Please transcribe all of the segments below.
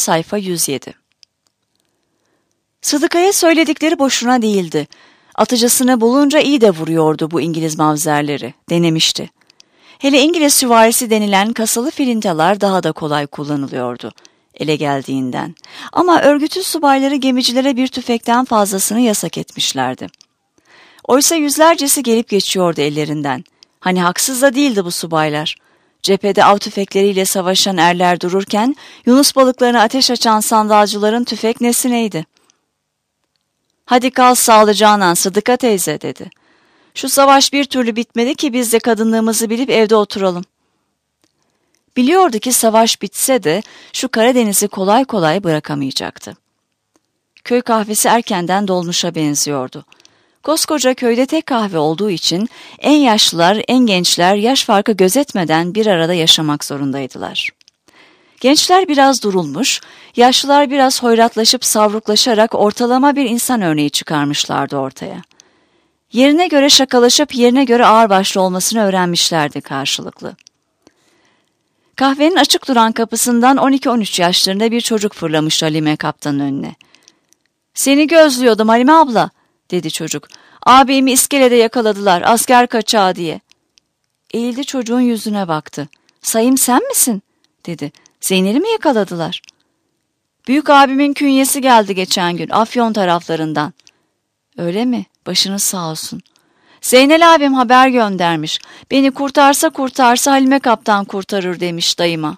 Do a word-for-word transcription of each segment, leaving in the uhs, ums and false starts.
sayfa yüz yedi. Sıdıka'ya söyledikleri boşuna değildi. Atıcısını bulunca iyi de vuruyordu bu İngiliz mavzerleri, denemişti. Hele İngiliz süvarisi denilen kasalı filintalar daha da kolay kullanılıyordu ele geldiğinden. Ama örgütün subayları gemicilere bir tüfekten fazlasını yasak etmişlerdi. Oysa yüzlercesi gelip geçiyordu ellerinden. Hani haksız da değildi bu subaylar. Cephede av tüfekleriyle savaşan erler dururken yunus balıklarına ateş açan sandalcıların tüfek nesineydi? "Hadi kal sağlıcağına Sıdıka teyze," dedi. "Şu savaş bir türlü bitmedi ki biz de kadınlığımızı bilip evde oturalım." Biliyordu ki savaş bitse de şu Karadeniz'i kolay kolay bırakamayacaktı. Köy kahvesi erkenden dolmuşa benziyordu. Koskoca köyde tek kahve olduğu için en yaşlılar, en gençler yaş farkı gözetmeden bir arada yaşamak zorundaydılar. Gençler biraz durulmuş, yaşlılar biraz hoyratlaşıp savruklaşarak ortalama bir insan örneği çıkarmışlardı ortaya. Yerine göre şakalaşıp yerine göre ağırbaşlı olmasını öğrenmişlerdi karşılıklı. Kahvenin açık duran kapısından on iki on üç yaşlarında bir çocuk fırlamış Halime kaptanın önüne. "Seni gözlüyordum Halime abla," dedi çocuk. "Abimi iskelede yakaladılar, asker kaçağı diye." Eğildi, çocuğun yüzüne baktı. "Sayım sen misin?" dedi. "Zeynel'i mi yakaladılar?" "Büyük abimin künyesi geldi geçen gün, Afyon taraflarından." "Öyle mi? Başınız sağ olsun." "Zeynel abim haber göndermiş. Beni kurtarsa kurtarsa Halime kaptan kurtarır demiş dayıma."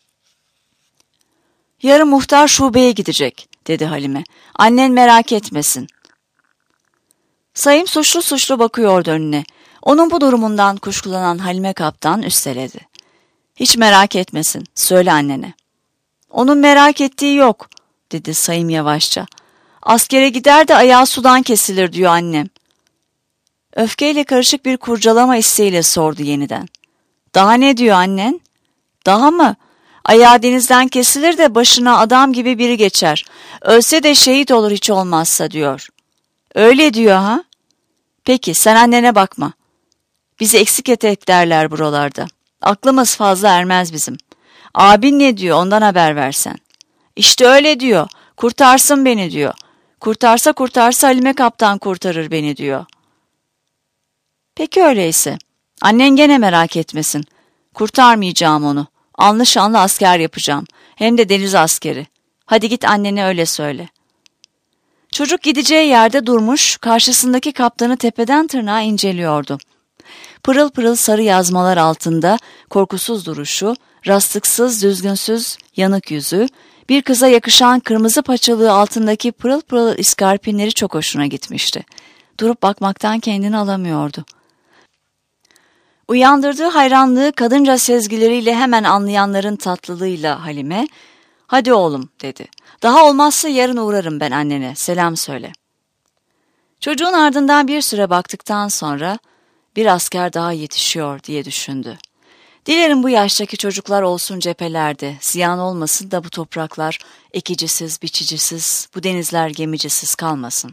"Yarın muhtar şubeye gidecek," dedi Halime. "Annen merak etmesin." Sayım suçlu suçlu bakıyordu önüne. Onun bu durumundan kuşkulanan Halime kaptan üsteledi. "Hiç merak etmesin, söyle annene." "Onun merak ettiği yok," dedi Sayım yavaşça. "Askere gider de ayağı sudan kesilir diyor annem." Öfkeyle karışık bir kurcalama isteğiyle sordu yeniden. "Daha ne diyor annen?" "Daha mı? Ayağı denizden kesilir de başına adam gibi biri geçer. Ölse de şehit olur hiç olmazsa diyor." "Öyle diyor ha? Peki sen annene bakma. Bizi eksik etek derler buralarda. Aklımız fazla ermez bizim. Abin ne diyor ondan haber versen." "İşte öyle diyor. Kurtarsın beni diyor. Kurtarsa kurtarsa Halime kaptan kurtarır beni diyor." "Peki öyleyse. Annen gene merak etmesin. Kurtarmayacağım onu. Anlı şanlı asker yapacağım. Hem de deniz askeri. Hadi git annene öyle söyle." Çocuk gideceği yerde durmuş, karşısındaki kaptanı tepeden tırnağa inceliyordu. Pırıl pırıl sarı yazmalar altında korkusuz duruşu, rastıksız, düzgünsüz, yanık yüzü, bir kıza yakışan kırmızı paçalığı altındaki pırıl pırıl iskarpinleri çok hoşuna gitmişti. Durup bakmaktan kendini alamıyordu. Uyandırdığı hayranlığı kadınca sezgileriyle hemen anlayanların tatlılığıyla Halime, "Hadi oğlum," dedi. "Daha olmazsa yarın uğrarım ben annene, selam söyle." Çocuğun ardından bir süre baktıktan sonra, "Bir asker daha yetişiyor," diye düşündü. "Dilerim bu yaştaki çocuklar olsun cephelerde, ziyan olmasın da bu topraklar ekicisiz, biçicisiz, bu denizler gemicisiz kalmasın."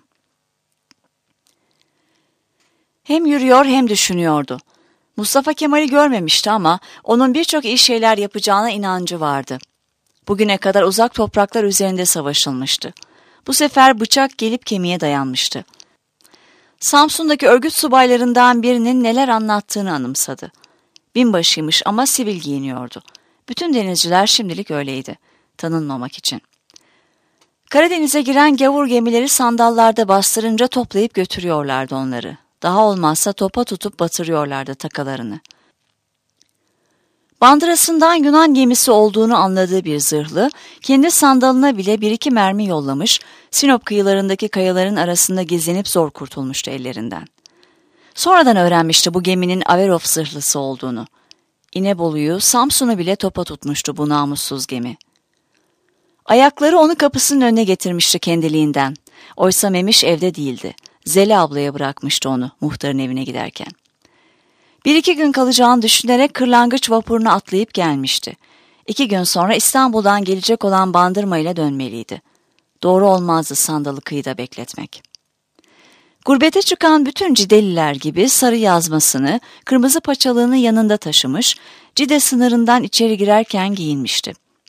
Hem yürüyor hem düşünüyordu. Mustafa Kemal'i görmemişti ama onun birçok iyi şeyler yapacağına inancı vardı. Bugüne kadar uzak topraklar üzerinde savaşılmıştı. Bu sefer bıçak gelip kemiğe dayanmıştı. Samsun'daki örgüt subaylarından birinin neler anlattığını anımsadı. Binbaşıymış ama sivil giyiniyordu. Bütün denizciler şimdilik öyleydi, tanınmamak için. Karadeniz'e giren gavur gemileri sandallarda bastırınca toplayıp götürüyorlardı onları. Daha olmazsa topa tutup batırıyorlardı takalarını. Bandırasından Yunan gemisi olduğunu anladığı bir zırhlı, kendi sandalına bile bir iki mermi yollamış, Sinop kıyılarındaki kayaların arasında gezinip zor kurtulmuştu ellerinden. Sonradan öğrenmişti bu geminin Averof zırhlısı olduğunu. İnebolu'yu, Samsun'u bile topa tutmuştu bu namussuz gemi. Ayakları onu kapısının önüne getirmişti kendiliğinden. Oysa Memiş evde değildi. Zeli ablaya bırakmıştı onu muhtarın evine giderken. Bir iki gün kalacağını düşünerek kırlangıç vapuruna atlayıp gelmişti. İki gün sonra İstanbul'dan gelecek olan Bandırma ile dönmeliydi. Doğru olmazdı sandalı kıyıda bekletmek. Gurbete çıkan bütün Cideliler gibi sarı yazmasını, kırmızı paçalığını yanında taşımış, Cide sınırından içeri girerken giyinmişti.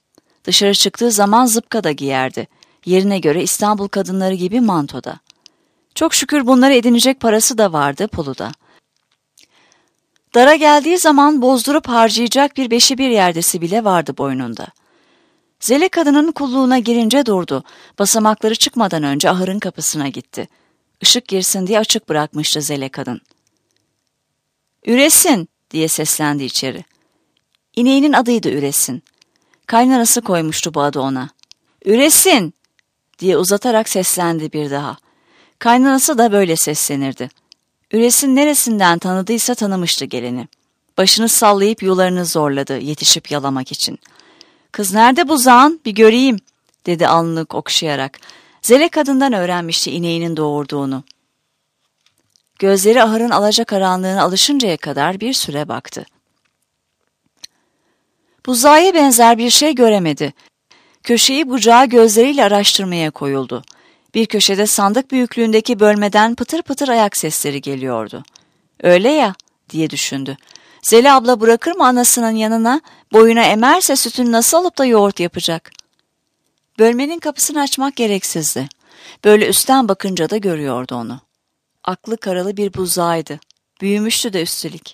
Dışarı çıktığı zaman zıpka da giyerdi. Yerine göre İstanbul kadınları gibi mantoda. Çok şükür bunları edinecek parası da vardı Polu'da. Dara geldiği zaman bozdurup harcayacak bir beşi bir yerdesi bile vardı boynunda. Zele kadının kulluğuna girince durdu. Basamakları çıkmadan önce ahırın kapısına gitti. Işık girsin diye açık bırakmıştı Zele kadın. "Üresin!" diye seslendi içeri. İneğinin adıydı Üresin. Kaynanası koymuştu bu adı ona. "Üresin!" diye uzatarak seslendi bir daha. Kaynanası da böyle seslenirdi. Üresin neresinden tanıdıysa tanımıştı gelini. Başını sallayıp yularını zorladı yetişip yalamak için. "Kız nerede buzağın? Bir göreyim," dedi alnını okşayarak. Zele kadından öğrenmişti ineğinin doğurduğunu. Gözleri ahırın alacakaranlığına alışıncaya kadar bir süre baktı. Buzağa benzer bir şey göremedi. Köşeyi bucağı gözleriyle araştırmaya koyuldu. Bir köşede sandık büyüklüğündeki bölmeden pıtır pıtır ayak sesleri geliyordu. "Öyle ya," diye düşündü. "Zeli abla bırakır mı anasının yanına? Boyuna emerse sütünü nasıl alıp da yoğurt yapacak?" Bölmenin kapısını açmak gereksizdi. Böyle üstten bakınca da görüyordu onu. Aklı karalı bir buzağıydı. Büyümüştü de üstelik.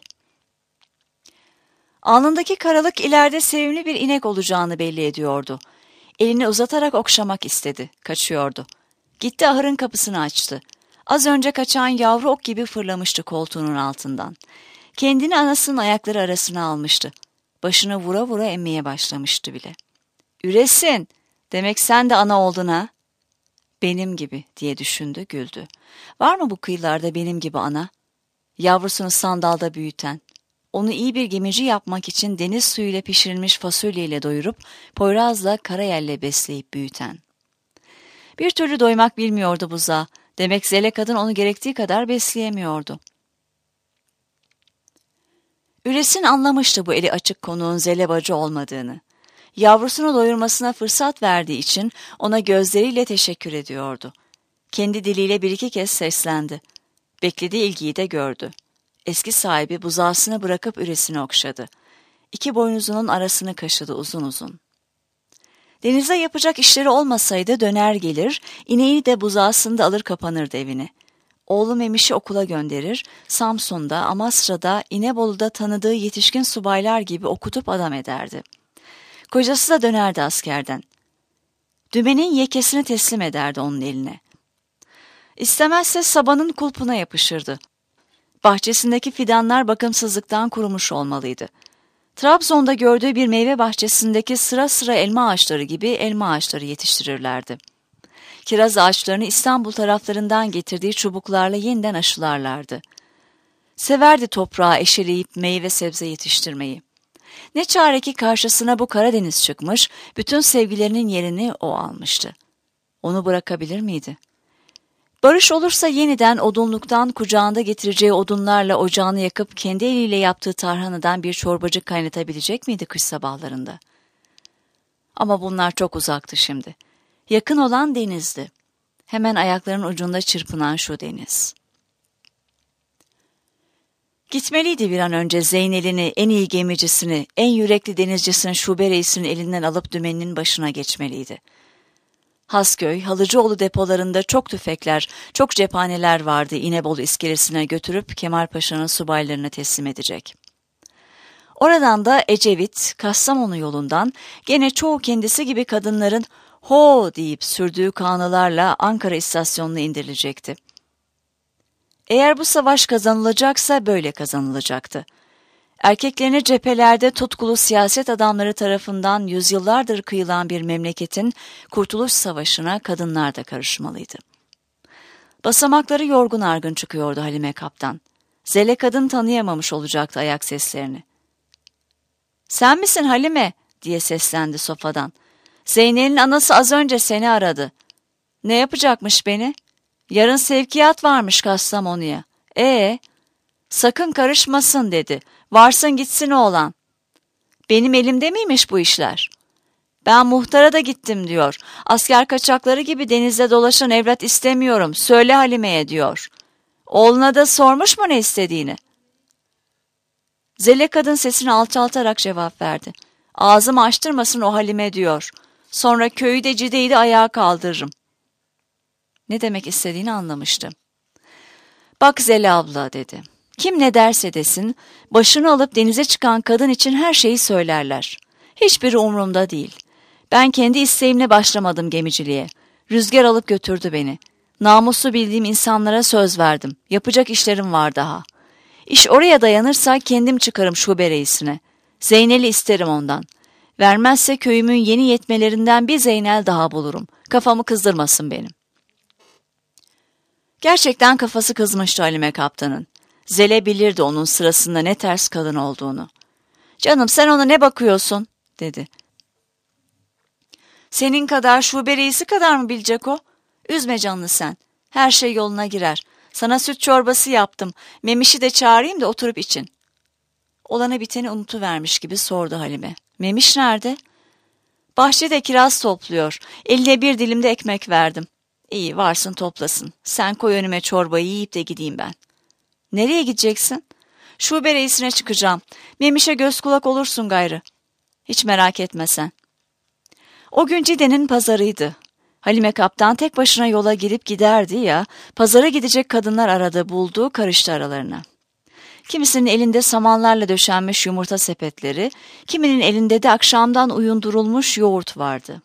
Alnındaki karalık ileride sevimli bir inek olacağını belli ediyordu. Elini uzatarak okşamak istedi. Kaçıyordu. Gitti ahırın kapısını açtı. Az önce kaçan yavru ok gibi fırlamıştı koltuğunun altından. Kendini anasının ayakları arasına almıştı. Başını vura vura emmeye başlamıştı bile. "Üresin! Demek sen de ana oldun ha?" "Benim gibi," diye düşündü, güldü. "Var mı bu kıyılarda benim gibi ana? Yavrusunu sandalda büyüten, onu iyi bir gemici yapmak için deniz suyuyla pişirilmiş fasulyeyle doyurup Poyraz'la karayelle besleyip büyüten." Bir türlü doymak bilmiyordu buzağı. Demek Zele kadın onu gerektiği kadar besleyemiyordu. Üresin anlamıştı bu eli açık konuğun Zele bacı olmadığını. Yavrusunu doyurmasına fırsat verdiği için ona gözleriyle teşekkür ediyordu. Kendi diliyle bir iki kez seslendi. Beklediği ilgiyi de gördü. Eski sahibi buzağısını bırakıp Üresin'i okşadı. İki boynuzunun arasını kaşıdı uzun uzun. Denize yapacak işleri olmasaydı döner gelir, ineği de buzağısını da alır kapanırdı evine. Oğlu Memiş'i okula gönderir, Samsun'da, Amasra'da, İnebolu'da tanıdığı yetişkin subaylar gibi okutup adam ederdi. Kocası da dönerdi askerden. Dümenin yekesini teslim ederdi onun eline. İstemezse sabanın kulpuna yapışırdı. Bahçesindeki fidanlar bakımsızlıktan kurumuş olmalıydı. Trabzon'da gördüğü bir meyve bahçesindeki sıra sıra elma ağaçları gibi elma ağaçları yetiştirirlerdi. Kiraz ağaçlarını İstanbul taraflarından getirdiği çubuklarla yeniden aşılarlardı. Severdi toprağı eşeleyip meyve sebze yetiştirmeyi. Ne çare ki karşısına bu Karadeniz çıkmış, bütün sevgilerinin yerini o almıştı. Onu bırakabilir miydi? Barış olursa yeniden odunluktan kucağında getireceği odunlarla ocağını yakıp kendi eliyle yaptığı tarhanadan bir çorbacık kaynatabilecek miydi kış sabahlarında? Ama bunlar çok uzaktı şimdi. Yakın olan denizdi. Hemen ayaklarının ucunda çırpınan şu deniz. Gitmeliydi bir an önce Zeynel'ini, en iyi gemicisini, en yürekli denizcisini şube reisinin elinden alıp dümeninin başına geçmeliydi. Hasköy, Halıcıoğlu depolarında çok tüfekler, çok cephaneler vardı İnebolu iskelesine götürüp Kemal Paşa'nın subaylarına teslim edecek. Oradan da Ecevit, Kastamonu yolundan gene çoğu kendisi gibi kadınların ho deyip sürdüğü kanılarla Ankara istasyonuna indirilecekti. Eğer bu savaş kazanılacaksa böyle kazanılacaktı. Erkeklerine cephelerde tutkulu siyaset adamları tarafından yüzyıllardır kıyılan bir memleketin Kurtuluş Savaşı'na kadınlar da karışmalıydı. Basamakları yorgun argın çıkıyordu Halime Kaptan. Zele kadın tanıyamamış olacaktı ayak seslerini. "Sen misin Halime?" diye seslendi sofadan. "Zeynel'in anası az önce seni aradı." "Ne yapacakmış beni?" "Yarın sevkiyat varmış Kastamonu'ya." "Ee?" "Sakın karışmasın," dedi. "Varsın gitsin oğlan." "Benim elimde miymiş bu işler?" "Ben muhtara da gittim," diyor. "Asker kaçakları gibi denizde dolaşan evlat istemiyorum. Söyle Halime'ye," diyor. "Oğluna da sormuş mu ne istediğini?" Zelle kadın sesini alçaltarak cevap verdi. "Ağzımı açtırmasın o Halime," diyor. Sonra köyü de Cide'yi de ayağa kaldırırım. Ne demek istediğini anlamıştı. Bak Zele abla dedi. Kim ne derse desin, başını alıp denize çıkan kadın için her şeyi söylerler. Hiçbiri umurumda değil. Ben kendi isteğimle başlamadım gemiciliğe. Rüzgar alıp götürdü beni. Namuslu bildiğim insanlara söz verdim. Yapacak işlerim var daha. İş oraya dayanırsa kendim çıkarım şube reisine. Zeynel'i isterim ondan. Vermezse köyümün yeni yetmelerinden bir Zeynel daha bulurum. Kafamı kızdırmasın benim. Gerçekten kafası kızmıştı Halime Kaptan'ın. Zele bilirdi onun sırasında ne ters kadın olduğunu. Canım sen ona ne bakıyorsun dedi. Senin kadar şube reisi kadar mı bilecek o? Üzme canını sen. Her şey yoluna girer. Sana süt çorbası yaptım. Memiş'i de çağırayım da oturup için. Olanı biteni unutuvermiş gibi sordu Halime. Memiş nerede? Bahçede kiraz topluyor. Eline bir dilim de ekmek verdim. İyi varsın toplasın. Sen koy önüme çorbayı yiyip de gideyim ben. Nereye gideceksin? Şube reisine çıkacağım. Memiş'e göz kulak olursun gayrı. Hiç merak etme sen. O gün Cide'nin pazarıydı. Halime Kaptan tek başına yola girip giderdi ya, pazara gidecek kadınlar aradı, buldu, karıştı aralarına. Kimisinin elinde samanlarla döşenmiş yumurta sepetleri, kiminin elinde de akşamdan uyundurulmuş yoğurt vardı.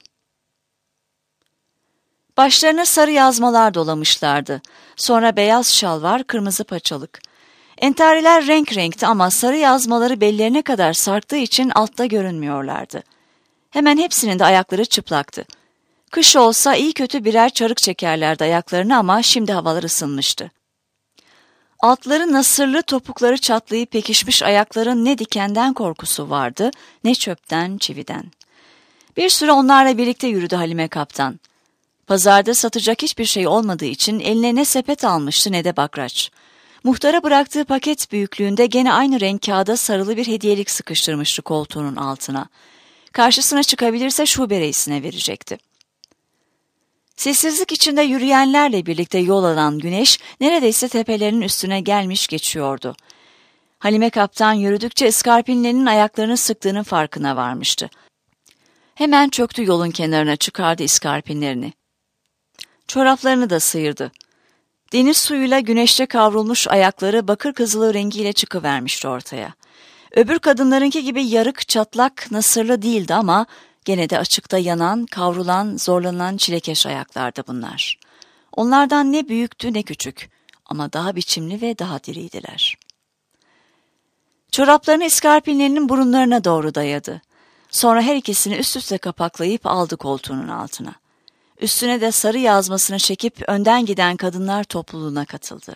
Başlarına sarı yazmalar dolamışlardı. Sonra beyaz şalvar, kırmızı paçalık. Entariler renk renkti ama sarı yazmaları bellerine kadar sarktığı için altta görünmüyorlardı. Hemen hepsinin de ayakları çıplaktı. Kış olsa iyi kötü birer çarık çekerlerdi ayaklarını ama şimdi havalar ısınmıştı. Altları nasırlı, topukları çatlayıp pekişmiş ayakların ne dikenden korkusu vardı, ne çöpten, çividen. Bir süre onlarla birlikte yürüdü Halime Kaptan. Pazarda satacak hiçbir şey olmadığı için eline ne sepet almıştı ne de bakraç. Muhtara bıraktığı paket büyüklüğünde gene aynı renk kağıda sarılı bir hediyelik sıkıştırmıştı koltuğunun altına. Karşısına çıkabilirse şube reisine verecekti. Sessizlik içinde yürüyenlerle birlikte yol alan güneş neredeyse tepelerinin üstüne gelmiş geçiyordu. Halime Kaptan yürüdükçe iskarpinlerinin ayaklarını sıktığının farkına varmıştı. Hemen çöktü yolun kenarına, çıkardı iskarpinlerini. Çoraplarını da sıyırdı. Deniz suyuyla güneşte kavrulmuş ayakları bakır kızılı rengiyle çıkıvermişti ortaya. Öbür kadınlarınki gibi yarık, çatlak, nasırlı değildi ama gene de açıkta yanan, kavrulan, zorlanan çilekeş ayaklardı bunlar. Onlardan ne büyüktü ne küçük ama daha biçimli ve daha diriydiler. Çoraplarını iskarpinlerinin burunlarına doğru dayadı. Sonra her ikisini üst üste kapaklayıp aldı koltuğunun altına. Üstüne de sarı yazmasını çekip önden giden kadınlar topluluğuna katıldı.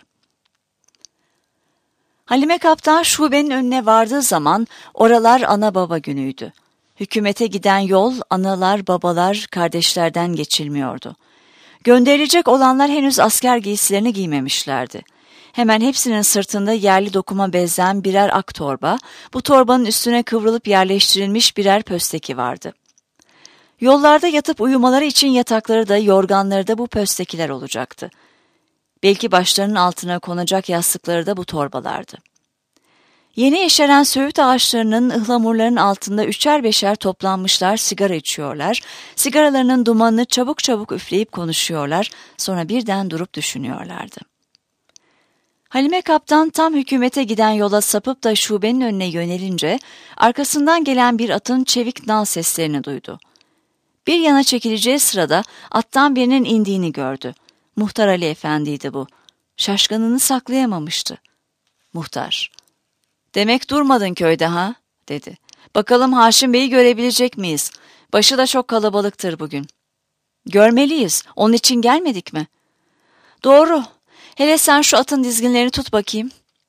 Halime Kaptan şubenin önüne vardığı zaman oralar ana baba günüydü. Hükümete giden yol analar, babalar, kardeşlerden geçilmiyordu. Gönderilecek olanlar henüz asker giysilerini giymemişlerdi. Hemen hepsinin sırtında yerli dokuma bezden birer ak torba, bu torbanın üstüne kıvrılıp yerleştirilmiş birer pösteki vardı. Yollarda yatıp uyumaları için yatakları da yorganları da bu pöstekiler olacaktı. Belki başlarının altına konacak yastıkları da bu torbalardı. Yeni yeşeren söğüt ağaçlarının ıhlamurların altında üçer beşer toplanmışlar, sigara içiyorlar, sigaralarının dumanını çabuk çabuk üfleyip konuşuyorlar, sonra birden durup düşünüyorlardı. Halime Kaptan tam hükümete giden yola sapıp da şubenin önüne yönelince, arkasından gelen bir atın çevik nal seslerini duydu. Bir yana çekileceği sırada attan birinin indiğini gördü. Muhtar Ali Efendi'ydi bu. Şaşkınlığını saklayamamıştı. Muhtar, "Demek durmadın köyde ha?" dedi. "Bakalım Haşim Bey'i görebilecek miyiz? Başı da çok kalabalıktır bugün." "Görmeliyiz. Onun için gelmedik mi?" "Doğru. Hele sen şu atın dizginlerini tut bakayım."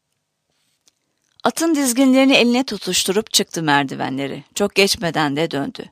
Atın dizginlerini eline tutuşturup çıktı merdivenleri. Çok geçmeden de döndü.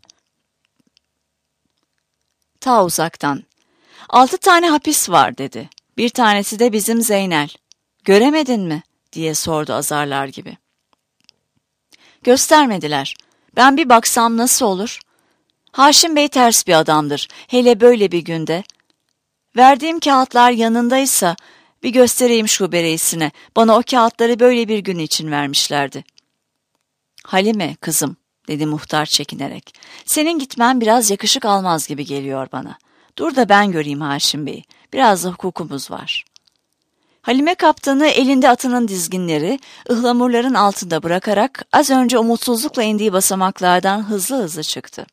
Ta uzaktan, "Altı tane hapis var," dedi. "Bir tanesi de bizim Zeynel. Göremedin mi?" diye sordu azarlar gibi. "Göstermediler. Ben bir baksam nasıl olur? Haşim Bey ters bir adamdır, hele böyle bir günde. Verdiğim kağıtlar yanındaysa bir göstereyim şube reisine. Bana o kağıtları böyle bir gün için vermişlerdi." "Halime, kızım," dedi muhtar çekinerek. Senin gitmen biraz yakışık almaz gibi geliyor bana. Dur da ben göreyim Haşim Bey. Biraz da hukukumuz var. Halime kaptanı elinde atının dizginleri, ıhlamurların altında bırakarak az önce umutsuzlukla indiği basamaklardan hızlı hızlı çıktı.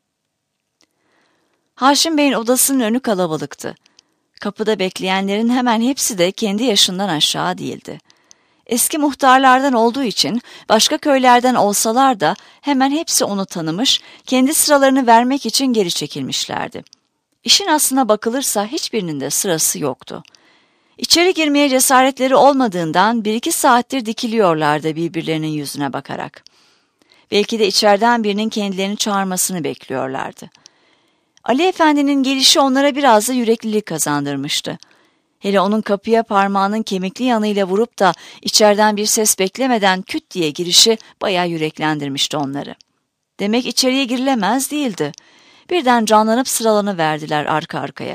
Haşim Bey'in odasının önü kalabalıktı. Kapıda bekleyenlerin hemen hepsi de kendi yaşından aşağı değildi. Eski muhtarlardan olduğu için başka köylerden olsalar da hemen hepsi onu tanımış, kendi sıralarını vermek için geri çekilmişlerdi. İşin aslına bakılırsa hiçbirinin de sırası yoktu. İçeri girmeye cesaretleri olmadığından bir iki saattir dikiliyorlardı birbirlerinin yüzüne bakarak. Belki de içeriden birinin kendilerini çağırmasını bekliyorlardı. Ali Efendi'nin gelişi onlara biraz da yüreklilik kazandırmıştı. Hele onun kapıya parmağının kemikli yanıyla vurup da içeriden bir ses beklemeden küt diye girişi bayağı yüreklendirmişti onları. Demek içeriye girilemez değildi. Birden canlanıp sıralanıverdiler arka arkaya.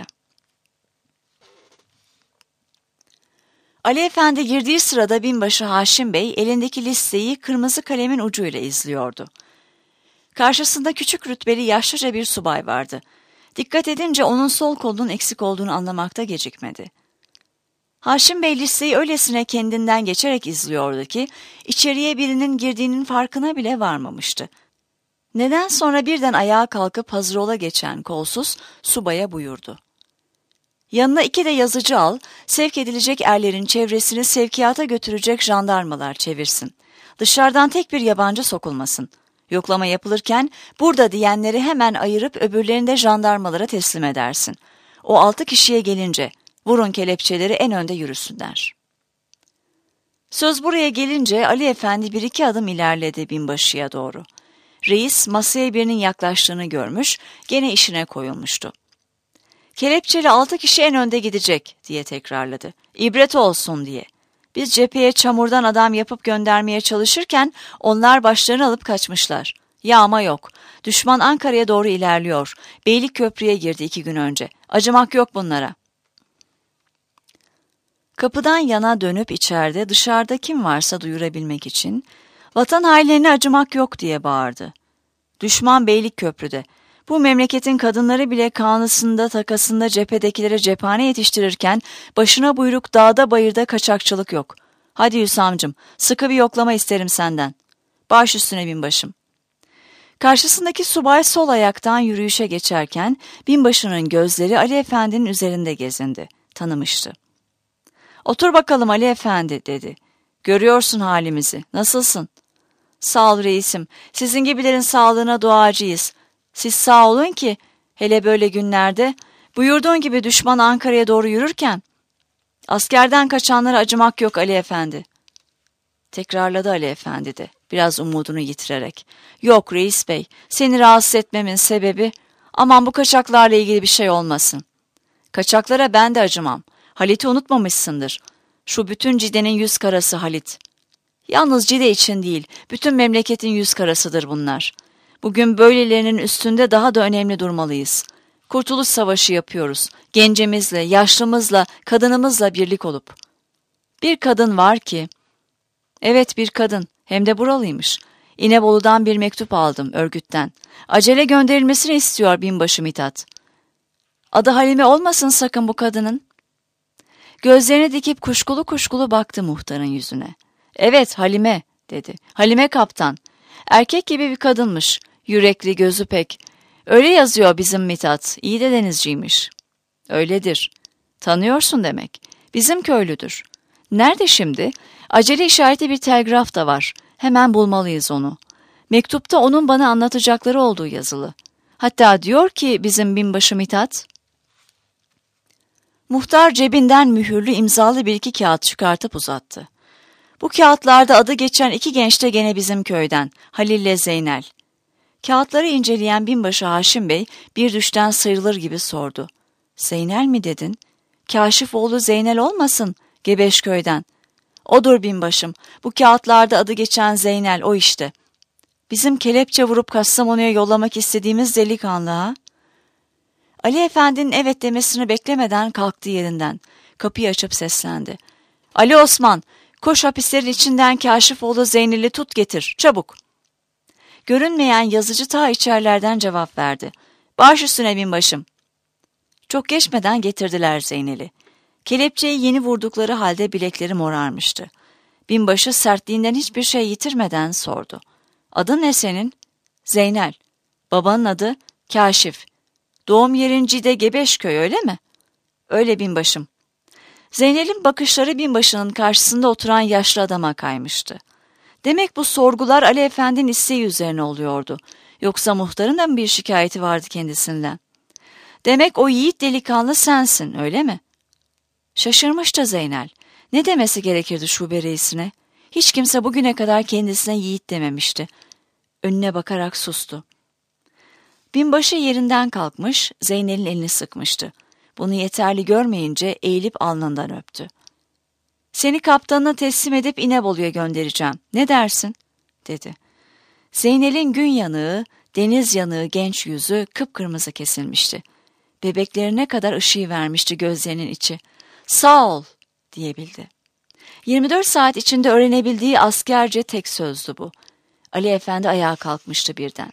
Ali Efendi girdiği sırada binbaşı Haşim Bey elindeki listeyi kırmızı kalemin ucuyla izliyordu. Karşısında küçük rütbeli yaşlıca bir subay vardı. Dikkat edince onun sol kolunun eksik olduğunu anlamakta gecikmedi. Haşim Bey listeyi öylesine kendinden geçerek izliyordu ki içeriye birinin girdiğinin farkına bile varmamıştı. Neden sonra birden ayağa kalkıp hazır ola geçen kolsuz subaya buyurdu. Yanına iki de yazıcı al, sevk edilecek erlerin çevresini sevkiyata götürecek jandarmalar çevirsin. Dışarıdan tek bir yabancı sokulmasın. Yoklama yapılırken burada diyenleri hemen ayırıp öbürlerini de jandarmalara teslim edersin. O altı kişiye gelince vurun kelepçeleri en önde yürüsünler. Söz buraya gelince Ali Efendi bir iki adım ilerledi binbaşıya doğru. Reis masaya birinin yaklaştığını görmüş, gene işine koyulmuştu. Kelepçeli altı kişi en önde gidecek diye tekrarladı. İbret olsun diye. Biz cepheye çamurdan adam yapıp göndermeye çalışırken onlar başlarını alıp kaçmışlar. Yağma yok. Düşman Ankara'ya doğru ilerliyor. Beylikköprü'ye girdi iki gün önce. Acımak yok bunlara. Kapıdan yana dönüp içeride dışarıda kim varsa duyurabilmek için vatan hainlerine acımak yok diye bağırdı. Düşman Beylikköprü'de. Bu memleketin kadınları bile kanısında takasında cephedekilere cephane yetiştirirken başına buyruk dağda bayırda kaçakçılık yok. Hadi Hüsamcığım, sıkı bir yoklama isterim senden. Baş üstüne binbaşım. Karşısındaki subay sol ayaktan yürüyüşe geçerken binbaşının gözleri Ali Efendi'nin üzerinde gezindi. Tanımıştı. Otur bakalım Ali Efendi dedi. Görüyorsun halimizi. Nasılsın? Sağ ol reisim. Sizin gibilerin sağlığına duacıyız. Siz sağ olun ki hele böyle günlerde buyurduğun gibi düşman Ankara'ya doğru yürürken askerden kaçanlara acımak yok Ali Efendi. Tekrarladı Ali Efendi de biraz umudunu yitirerek. Yok reis bey, seni rahatsız etmemin sebebi aman bu kaçaklarla ilgili bir şey olmasın. Kaçaklara ben de acımam. Halit'i unutmamışsındır. Şu bütün Cide'nin yüz karası Halit. Yalnız Cide için değil, bütün memleketin yüz karasıdır bunlar. Bugün böylelerinin üstünde daha da önemli durmalıyız. Kurtuluş savaşı yapıyoruz. Gencimizle, yaşlımızla, kadınımızla birlik olup. Bir kadın var ki... Evet bir kadın, hem de buralıymış. İnebolu'dan bir mektup aldım örgütten. Acele gönderilmesini istiyor binbaşı Mithat. Adı Halime olmasın sakın bu kadının. Gözlerini dikip kuşkulu kuşkulu baktı muhtarın yüzüne. Evet Halime dedi. Halime kaptan. Erkek gibi bir kadınmış. Yürekli, gözü pek. Öyle yazıyor bizim Mithat. İyi de denizciymiş. Öyledir. Tanıyorsun demek. Bizim köylüdür. Nerede şimdi? Acele işareti bir telgraf da var. Hemen bulmalıyız onu. Mektupta onun bana anlatacakları olduğu yazılı. Hatta diyor ki bizim binbaşı Mithat... Muhtar cebinden mühürlü imzalı bir iki kağıt çıkartıp uzattı. Bu kağıtlarda adı geçen iki genç de gene bizim köyden, Halil ile Zeynel. Kağıtları inceleyen binbaşı Haşim Bey bir düşten sıyrılır gibi sordu. Zeynel mi dedin? Kaşifoğlu Zeynel olmasın, Gebeşköy'den. Odur binbaşım, bu kağıtlarda adı geçen Zeynel o işte. Bizim kelepçe vurup Kastamonu'ya yollamak istediğimiz delikanlı ha? Ali Efendi'nin evet demesini beklemeden kalktı yerinden. Kapıyı açıp seslendi. Ali Osman, koş hapislerin içinden Kaşifoğlu Zeynel'i tut getir, çabuk. Görünmeyen yazıcı ta içerilerden cevap verdi. Baş üstüne binbaşım. Çok geçmeden getirdiler Zeynel'i. Kelepçeyi yeni vurdukları halde bilekleri morarmıştı. Binbaşı sertliğinden hiçbir şey yitirmeden sordu. Adın ne senin? Zeynel. Babanın adı Kaşif. Doğum yerin Cide Gebeşköy, öyle mi? Öyle binbaşım. Zeynel'in bakışları binbaşının karşısında oturan yaşlı adama kaymıştı. Demek bu sorgular Ali Efendi'nin isteği üzerine oluyordu. Yoksa muhtarın da mı bir şikayeti vardı kendisinden? Demek o yiğit delikanlı sensin, öyle mi? Şaşırmıştı Zeynel. Ne demesi gerekirdi şube reisine? Hiç kimse bugüne kadar kendisine yiğit dememişti. Önüne bakarak sustu. Binbaşı yerinden kalkmış, Zeynel'in elini sıkmıştı. Bunu yeterli görmeyince eğilip alnından öptü. Seni kaptanına teslim edip İnebolu'ya göndereceğim. Ne dersin? Dedi. Zeynel'in gün yanığı, deniz yanığı genç yüzü kıpkırmızı kesilmişti. Bebeklerine kadar ışığı vermişti gözlerinin içi. Sağ ol, diyebildi. yirmi dört saat içinde öğrenebildiği askerce tek sözdü bu. Ali Efendi ayağa kalkmıştı birden.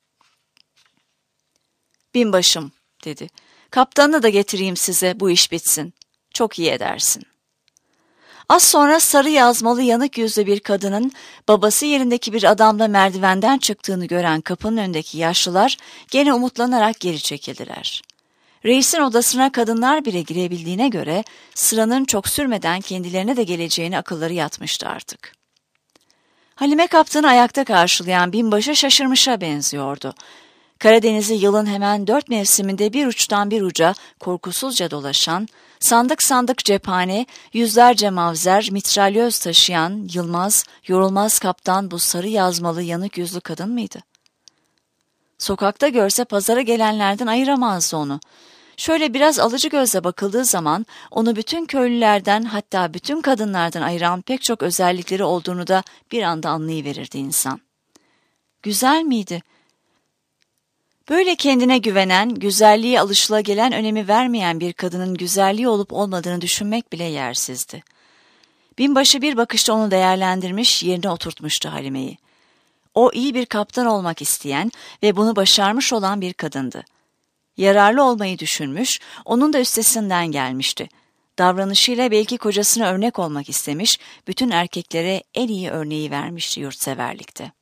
Binbaşım, dedi. Kaptanını da getireyim size, bu iş bitsin. Çok iyi edersin. Az sonra sarı yazmalı yanık yüzlü bir kadının babası yerindeki bir adamla merdivenden çıktığını gören kapının önündeki yaşlılar gene umutlanarak geri çekildiler. Reisin odasına kadınlar bile girebildiğine göre sıranın çok sürmeden kendilerine de geleceğini akılları yatmıştı artık. Halime kaptanı ayakta karşılayan binbaşı şaşırmışa benziyordu. Karadeniz'i yılın hemen dört mevsiminde bir uçtan bir uca korkusuzca dolaşan, sandık sandık cephane, yüzlerce mavzer, mitralyöz taşıyan Yılmaz, yorulmaz kaptan bu sarı yazmalı yanık yüzlü kadın mıydı? Sokakta görse pazara gelenlerden ayıramazdı onu. Şöyle biraz alıcı gözle bakıldığı zaman onu bütün köylülerden, hatta bütün kadınlardan ayıran pek çok özellikleri olduğunu da bir anda anlayıverirdi insan. Güzel miydi? Böyle kendine güvenen, güzelliğe alışılagelen önemi vermeyen bir kadının güzelliği olup olmadığını düşünmek bile yersizdi. Binbaşı bir bakışta onu değerlendirmiş, yerine oturtmuştu Halime'yi. O iyi bir kaptan olmak isteyen ve bunu başarmış olan bir kadındı. Yararlı olmayı düşünmüş, onun da üstesinden gelmişti. Davranışıyla belki kocasına örnek olmak istemiş, bütün erkeklere en iyi örneği vermişti yurtseverlikte.